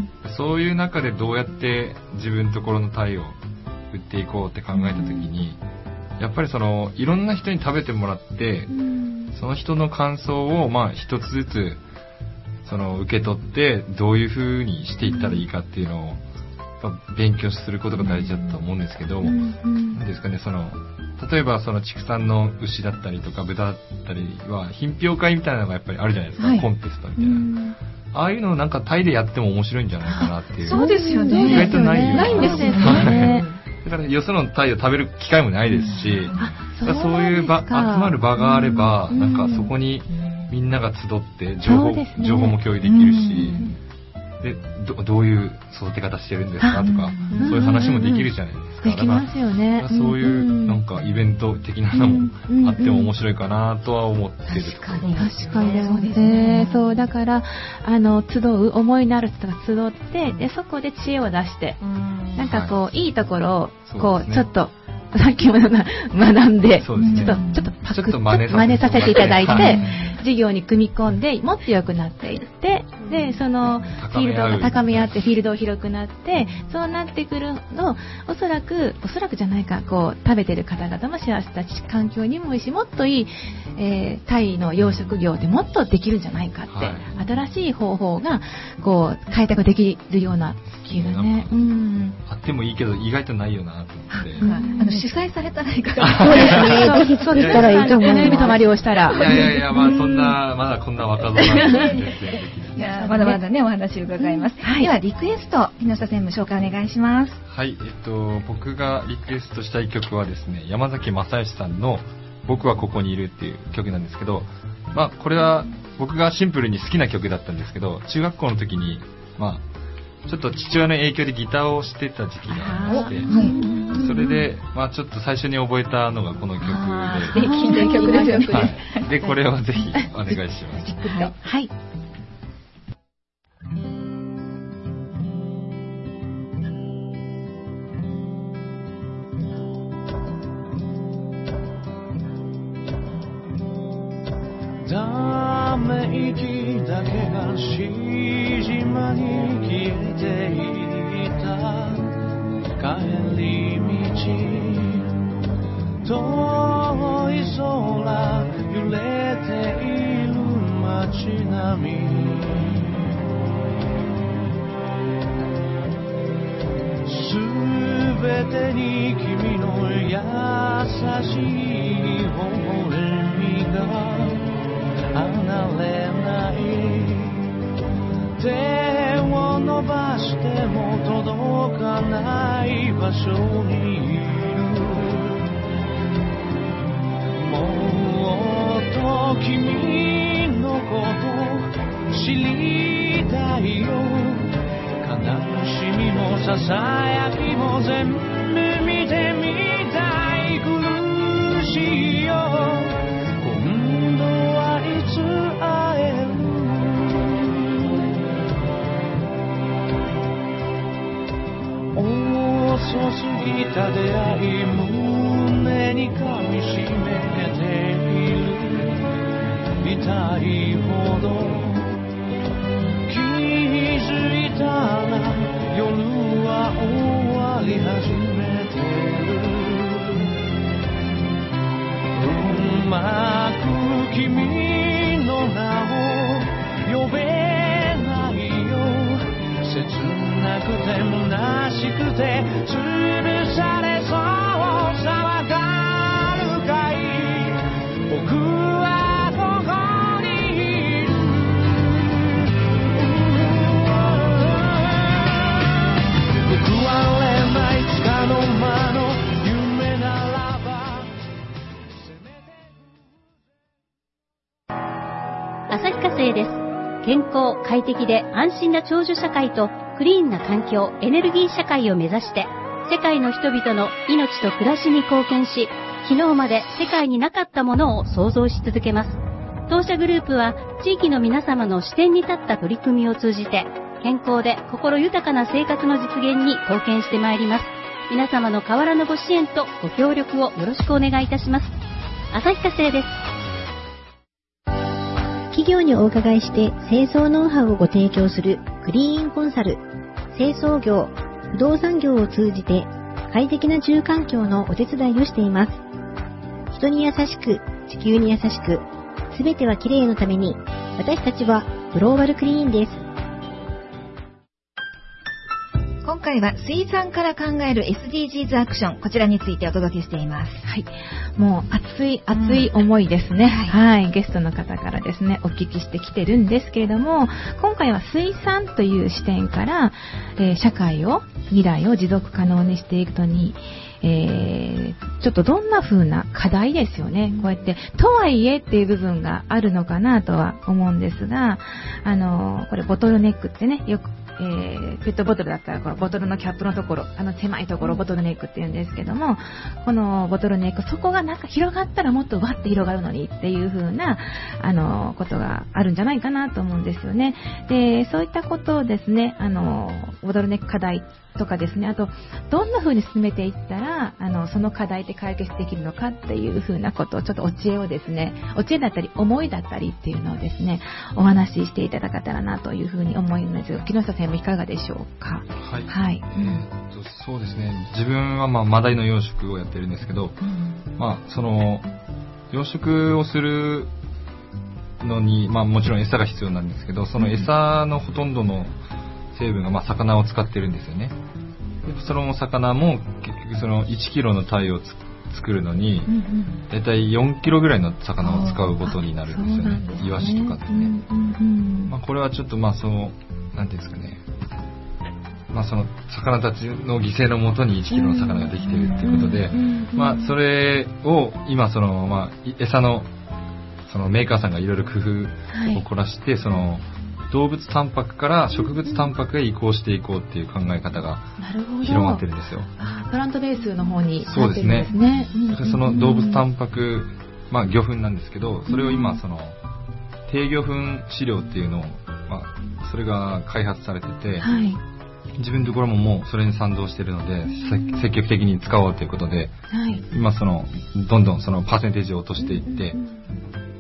そういう中でどうやって自分のところのタイを売っていこうって考えた時に、やっぱりそのいろんな人に食べてもらって、うん、その人の感想をまあ一つずつその受け取ってどういう風にしていったらいいかっていうのを勉強することが大事だと思うんですけど、うんうん、なんですかね、その例えばその畜産の牛だったりとか豚だったりは品評会みたいなのがやっぱりあるじゃないですか、はい、コンテストみたいな、うん、ああいうのをなんかタイでやっても面白いんじゃないかなっていう。 そうですよね。 意外とないような。 ないんですよね。 だからよそのタイを食べる機会もないですし、うん、そう, そういう場集まる場があれば、うん、なんかそこにみんなが集って情報、ね、情報も共有できるし、うん、で ど, どういう育て方してるんですかとか、うん、そういう話もできるじゃないですか。 できますよね。 そういうなんかイベント的なのもあっても面白いかなとは思ってる。 確かに確かにですね。そうだからあの集う思いのある人が集ってでそこで知恵を出してなんかこう、はい、いいところをこう、ね、ちょっとさっきも学んで、そうですね、ちょっとちょっとパクッと真似させていただいて、はい、事業に組み込んでもっと良くなっていってでそのフィールドが高め合ってフィールドを広くなってそうなってくるのおそらくおそらくじゃないかこう食べてる方々も幸せだし環境にもいいしもっといい、えー、タイの養殖業でもっとできるんじゃないかって、はい、新しい方法がこう開拓できるような気がね、うん、 あってもいいけど意外とないよなと思って、 うん、あの主催されたらいいから。 そうですね。ぜひそうでしたらいいと思います。 指止まりをしたら。 いやいやいや、まあそんなまだこんな若造なんで。 いやまだまだねお話を伺います。うん、はい、ではリクエスト木下専務紹介お願いします。 はい、えっと僕がリクエストしたい曲はですね、山崎正義さんの僕はここにいるっていう曲なんですけど、まあこれは僕がシンプルに好きな曲だったんですけど、中学校の時にまあちょっと父親の影響でギターをしてた時期があって、それで、まあ、ちょっと最初に覚えたのがこの曲で、 素敵な曲ですよね。 はい、でこれをぜひお願いします。 はい。 ため息だけがし島に消えていた帰り道遠い空揺れている街並みすべてに君の優しい微笑みが離れない手を伸ばしても届かない場所にいるもっと君のこと知りたいよ悲しみもささやきも全部見てみたい苦しいよ今度はいつ会える遅すぎた出会い胸に噛みしめている痛いほど気づいたら夜は終わり始めてるうまく君の名を呼べないよ切なくて虚しくて潰されそうさわかるかい僕はここにいる報われないつかの間の夢ならば旭化成です。健康快適で安心な長寿社会とクリーンな環境エネルギー社会を目指して世界の人々の命と暮らしに貢献し昨日まで世界になかったものを創造し続けます。当社グループは地域の皆様の視点に立った取り組みを通じて健康で心豊かな生活の実現に貢献してまいります。皆様の変わらぬご支援とご協力をよろしくお願いいたします。旭化成です。 企業にお伺いして清掃ノウハウをご提供するクリーンコンサル、清掃業、不動産業を通じて快適な住環境のお手伝いをしています。人に優しく、地球に優しく、すべては綺麗のために、私たちはグローバルクリーンです。 今回は水産から考える エスディージーズ アクション、こちらについてお届けしています。 はい、もう熱い熱い思いですね、うん、はい、はい、ゲストの方からですねお聞きしてきてるんですけれども、今回は水産という視点から、えー、社会を未来を持続可能にしていくのに、えー、ちょっとどんな風な課題ですよね、こうやってとはいえっていう部分があるのかなとは思うんですが、あのこれボトルネックってねよくえー、ペットボトルだったらこのボトルのキャップのところ、あの狭いところをボトルネックって言うんですけども、このボトルネックそこがなんか広がったらもっとわって広がるのにっていう風なあのことがあるんじゃないかなと思うんですよね。でそういったことをですね、あのボトルネック課題とかですね、あとどんな風に進めていったらあのその課題って解決できるのかっていう風なことをちょっとお知恵をですね、お知恵だったり思いだったりっていうのをですねお話ししていただけたらなという風に思うんですが、木下先生いかがでしょうか。 はい、 はい、 えー、とそうですね、自分はまあマダイの養殖をやってるんですけど、うん、まあその養殖をするのに、まあ、もちろん餌が必要なんですけど、その餌のほとんどの成分がまあ魚を使ってるんですよね。でその魚も結局そのいちキロの鯛をつ作るのに、うんうん、だいたいよんキロぐらいの魚を使うことになるんですよね。ねイワシとかですね、うんうんうん、まあ、これはちょっとまあそのなんていうんですかね、まあ、その魚たちの犠牲のもとにいちキロの魚ができているということで、まあ、それを今その、まあ、餌のそのメーカーさんがいろいろ工夫を凝らして、はい、その動物タンパクから植物タンパクへ移行していこうっていう考え方が広まってるんですよ。 あ、プラントベースの方になってるんですね。 そうですね。その動物タンパク、まあ、魚粉なんですけど、それを今その低魚粉飼料っていうのを、まあ、それが開発されてて、はい、自分のところももうそれに賛同しているので、積極的に使おうということで、はい、今そのどんどんそのパーセンテージを落としていって、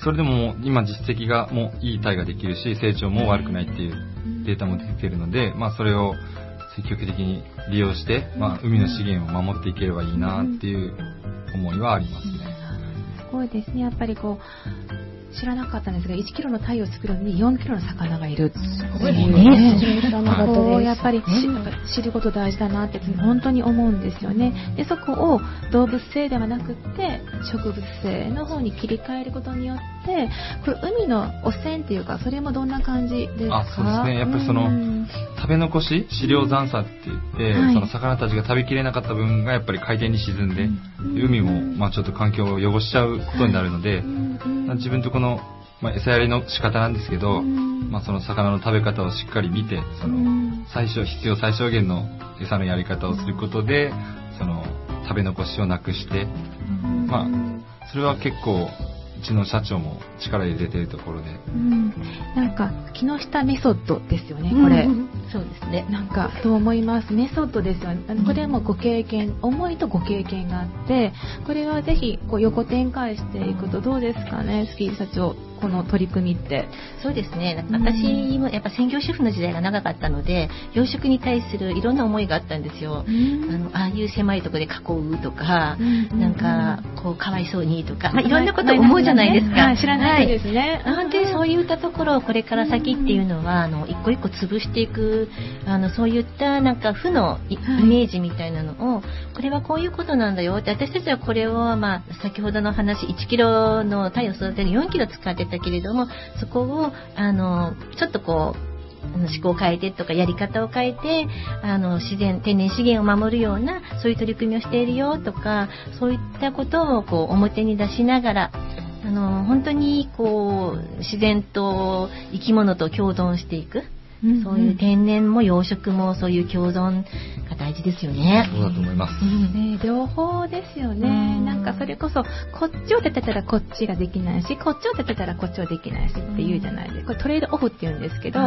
それでも今実績がもういいタイができるし、成長も悪くないっていうデータも出てるので、まあそれを積極的に利用して、まあ海の資源を守っていければいいなっていう思いはありますね。 すごいですね。やっぱりこう知らなかったんですが、いちキロの鯛を作るのによんキロの魚がいる。すごいね。こうやっぱり知ること大事だなって本当に思うんですよね。で、そこを動物性ではなくって植物性の方に切り替えることによって、これ海の汚染っていうか、それもどんな感じですか？ あ、そうですね。やっぱりその、うん、食べ残し、飼料残差って言って、はい、その魚たちが食べきれなかった分がやっぱり海底に沈んで、うん、海もまあちょっと環境を汚しちゃうことになるので、はい、うん、自分とこのまあ、餌やりの仕方なんですけど、まあ、その魚の食べ方をしっかり見て、その最小必要最小限の餌のやり方をすることで、その食べ残しをなくして、まあ、それは結構うちの社長も力入れてるところで、うん、 なんか木下メソッドですよね、これ、うん、 そうですね。 なんかと思います。メソッドですよね。これもご経験、思いとご経験があって、これはぜひこう横展開していくとどうですかね、スキー社長。この取り組みって。 そうですね。私もやっぱ専業主婦の時代が長かったので、養殖に対するいろんな思いがあったんですよ。あの、ああいう狭いところで囲うとか、なんかこうかわいそうにとか、まあ、いろんなこと思うじゃないですか。 はい、知らないですね。 はい、本当にそういったところをこれから先っていうのは、あの一個一個潰していく、あのそういったなんか負のイメージみたいなのを、これはこういうことなんだよって、私たちはこれをまあ先ほどの話、いちキロの鯛を育てるよんキロ使ってたけれども、そこをあのちょっとこう思考を変えてとかやり方を変えて、あの自然天然資源を守るようなそういう取り組みをしているよとか、そういったことをこう表に出しながら、あの本当にこう自然と生き物と共存していく、うんうん、そういう天然も養殖もそういう共存が大事ですよね。 そうだと思います、 うんね、両方ですよね、うん、なんかそれこそこっちを立てたらこっちができないし、こっちを立てたらこっちはできないしっていうじゃないですか。これトレードオフって言うんですけど、うん、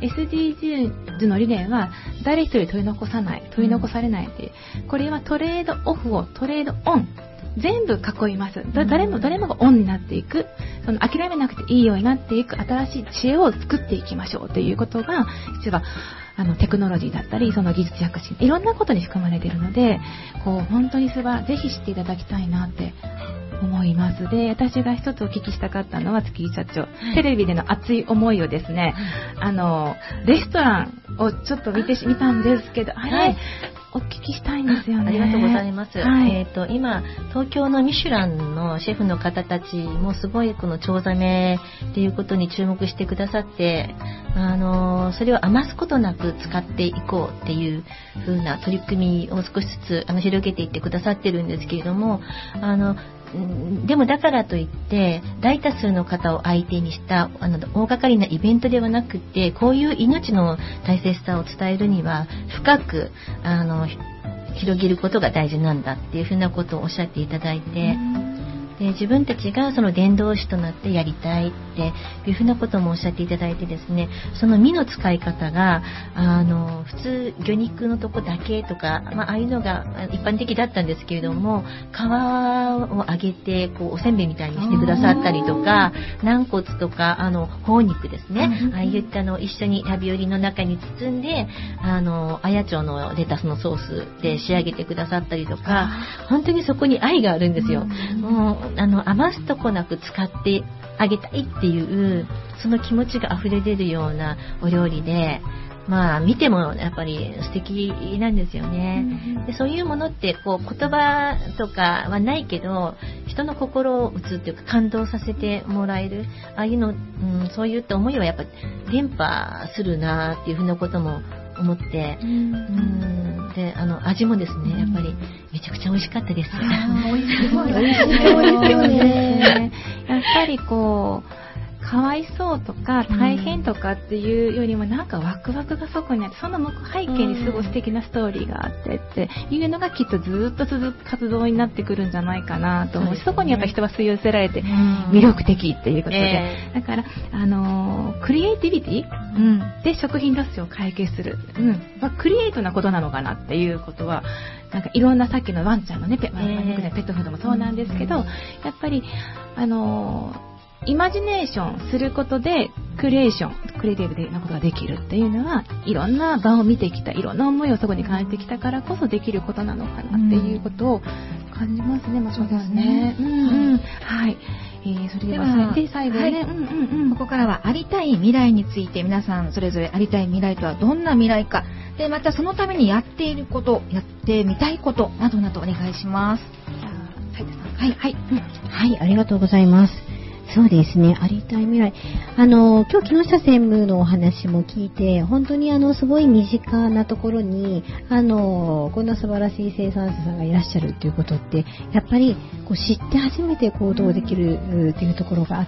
エスディージーズ の理念は誰一人取り残さない、取り残されないっていう、これはトレードオフをトレードオン全部囲います。誰も誰もがオンになっていく、その諦めなくていいようになっていく新しい知恵を作っていきましょうということが実はあのテクノロジーだったり、その技術躍進、いろんなことに含まれているので、こう本当に素晴らしい、ぜひ知っていただきたいなって思います。で、私が一つお聞きしたかったのは月井社長、はい、テレビでの熱い思いをですね、あのレストランをちょっと見てみたんですけど、あれ、はい、お聞きしたいんですよね。 ありがとうございます。はい、えっと今東京のミシュランのシェフの方たちもすごいこのチョウザメっていうことに注目してくださって、あのそれを余すことなく使っていこうっていう風な取り組みを少しずつあの広げていってくださってるんですけれども、あのでもだからといって大多数の方を相手にしたあの大掛かりなイベントではなくて、こういう命の大切さを伝えるには深くあの広げることが大事なんだっていうふうなことをおっしゃっていただいて、で自分たちがその伝道師となってやりたいっていうふうなこともおっしゃっていただいてですね、その身の使い方があの普通魚肉のとこだけとか、まあ、ああいうのが一般的だったんですけれども、皮を揚げてこうおせんべいみたいにしてくださったりとか、軟骨とかあの頬肉ですね、ああいったのを一緒にラビオリの中に包んで、あの綾町のレタスのソースで仕上げてくださったりとか、本当にそこに愛があるんですよ。もうあの余すとこなく使ってあげたいっていうその気持ちが溢れ出るようなお料理で、まあ見てもやっぱり素敵なんですよね。でそういうものってこう言葉とかはないけど人の心を打つっていうか感動させてもらえる、ああいうの、うん、そういった思いはやっぱ伝播するなっていうふうなことも思って、うん、うんであの味もですねやっぱりめちゃくちゃ美味しかったです。 美味しそうですね。やっぱりこうかわいそうとか大変とかっていうよりもなんかワクワクがそこにあって、その背景にすごい素敵なストーリーがあってっていうのがきっとずっと続く活動になってくるんじゃないかなと思うし、そこにやっぱ人は吸い寄せられて魅力的っていうことで、えー、だからあのー、クリエイティビティ、うん、で食品ロスを解決する、うん、まあ、クリエイトなことなのかなっていうことはなんかいろんなさっきのワンちゃんのね ペ,、えー、ペットフードもそうなんですけど、やっぱりあのーイマジネーションすることでクリエーションクリエイティブなことができるっていうのはいろんな場を見てきたいろんな思いをそこに感じてきたからこそできることなのかなっていうことを感じますね。まあ、そうですね。うんうん、はい。えー、それではで最後ね、はい、うんうんうん、 ここからはありたい未来について皆さんそれぞれありたい未来とはどんな未来かでまたそのためにやっていることやってみたいことなどなどお願いします。 はいはい、うん、はい、ありがとうございます。そうですね、ありたい未来。あの、今日木下専務のお話も聞いて、本当にあの、すごい身近なところに、あの、こんな素晴らしい生産者さんがいらっしゃるということって、やっぱりこう知って初めて行動できるっていうところがあって、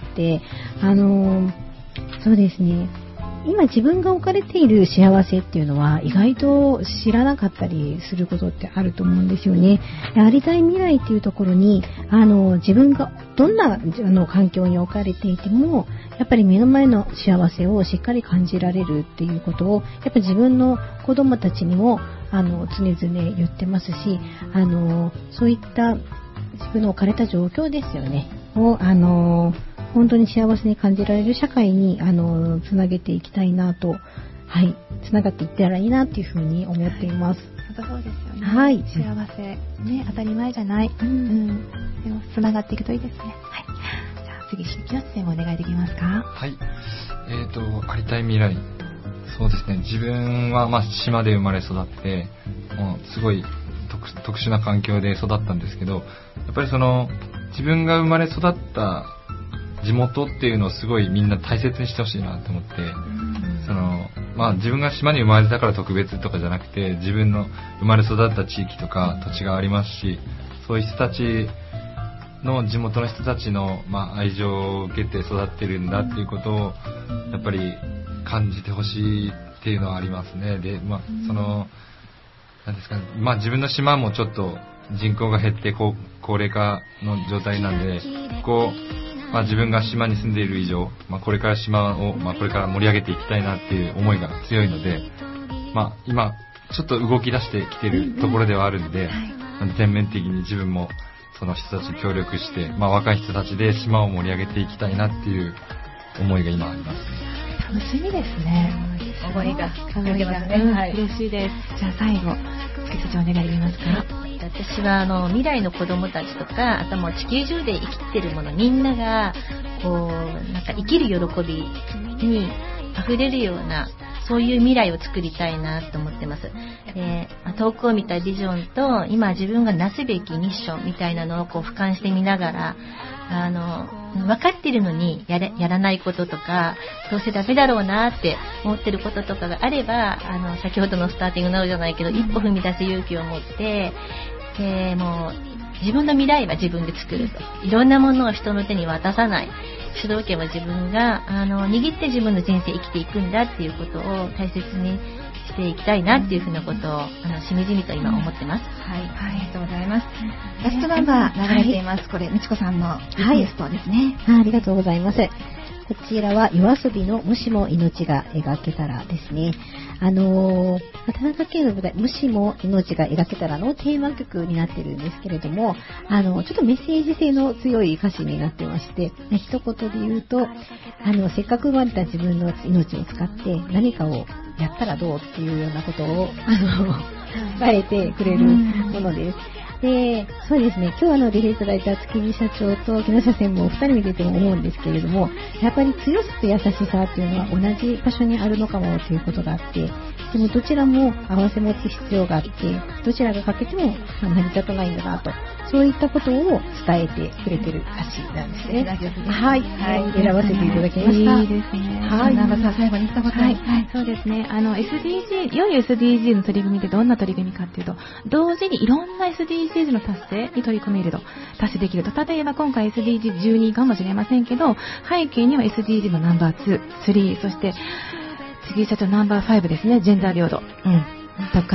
あの、そうですね、今自分が置かれている幸せっていうのは意外と知らなかったりすることってあると思うんですよね。で、ありたい未来っていうところにあの自分がどんなあの環境に置かれていてもやっぱり目の前の幸せをしっかり感じられるっていうことをやっぱり自分の子供たちにもあの常々言ってますし、あのそういった自分の置かれた状況ですよねをあの本当に幸せに感じられる社会にあのつなげていきたいなと、はい、つながっていったらいいなっていうふうに思っています。 本当そうですよね。 はい、 幸せね、当たり前じゃない。うん、うん、でもつながっていくといいですね。はい。じゃあ次木下先生もお願いできますか。 はい。えーとありたい未来。そうですね。自分はまあ島で生まれ育って、もうすごい 特, 特殊な環境で育ったんですけど、やっぱりその自分が生まれ育った地元っていうのをすごいみんな大切にしてほしいなと思って、そのまあ自分が島に生まれたから特別とかじゃなくて、自分の生まれ育った地域とか土地がありますし、そういう人たちの地元の人たちのまあ愛情を受けて育ってるんだっていうことをやっぱり感じてほしいっていうのはありますね。で、まあそのなんですかね、まあ自分の島もちょっと人口が減って高高齢化の状態なんで、こうまあ、自分が島に住んでいる以上、まあ、これから島を、まあ、これから盛り上げていきたいなっていう思いが強いので、まあ、今ちょっと動き出してきているところではあるんで、うんうん、全面的に自分もその人たちに協力して、まあ、若い人たちで島を盛り上げていきたいなっていう思いが今ありますね。 楽しみですね。 思いが思いが、ね、はい、嬉しいです。じゃあ最後月社長お願いできますか。 私はあの未来の子どもたちとか、あともう地球中で生きてるものみんながこうなんか生きる喜びに溢れるようなそういう未来を作りたいなと思ってます。で、遠くを見たビジョンと今自分がなすべきミッションみたいなのをこう俯瞰してみながら、あの分かってるのにやれ、やらないこととか、どうせダメだろうなって思ってることとかがあれば、あの先ほどのスターティングノーじゃないけど、一歩踏み出す勇気を持って、でもう自分の未来は自分で作ると、いろんなものを人の手に渡さない、主導権は自分があの握って自分の人生生きていくんだっていうことを大切にしていきたいなっていうふうなことをあのしみじみと今思ってます。 はい、ありがとうございます。ラストナンバー流れています。はい、これみちこさんのリクエストですね。 はい、ありがとうございます。こちらは夜遊びのもしも命が描けたらですね。あのー、田中圭の舞台もしも命が描けたらのテーマ曲になってるんですけれども、あのちょっとメッセージ性の強い歌詞になってまして、一言で言うと、あのせっかく生まれた自分の命を使って何かをやったらどうっていうようなことをあの伝えてくれるものです。で、そうですね、今日あの出ていただいた築地社長と木下専務お二人見てても思うんですけれども、やっぱり強さと優しさっていうのは同じ場所にあるのかもということがあって、でもどちらも合わせ持つ必要があって、どちらが欠けても成り立たないんだなと、そういったことを伝えてくれてる歌詞なんですね。はい、はい、選ばせていただきました。 いいですね。 はい、長澤最後に一言。はい、 はい、そうですね。あの エスディージー、良い エスディージー の取り組みってどんな取り組みかっていうと、同時にいろんな エスディージー の達成に取り組めると、達成できると。例えば今回 エスディージーじゅうに かもしれませんけど、背景には エスディージー のナンバーツー、スリー、そして次社長ナンバーファイブですね、ジェンダー平等、うん、とか、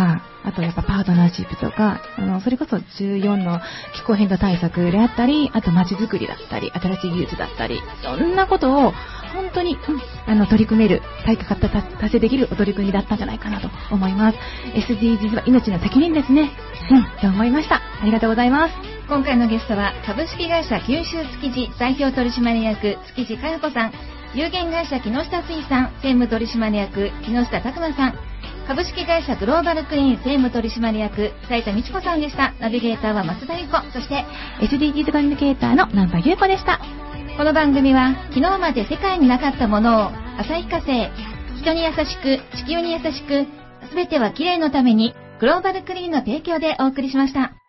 あとやっぱパートナーシップとか、あの、それこそじゅうよんの気候変動対策であったり、あと街づくりだったり、新しい技術だったり、そんなことを本当に、うん、あの、取り組める、対価達成できるお取り組みだったんじゃないかなと思います。エスディージーズ は命の責任ですね。うん、と思いました。ありがとうございます。 今回のゲストは株式会社九州築地代表取締役築地佳代子さん、有限会社木下水産専務取締役木下拓馬さん、株式会社グローバルクリーン専務取締役斉田美智子さんでした。ナビゲーターは松田由子、そしてエスディージーズ コミュニケーターの南波優子でした。 この番組は昨日まで世界になかったものを旭化成、人に優しく地球に優しく、すべては綺麗のためにグローバルクリーンの提供でお送りしました。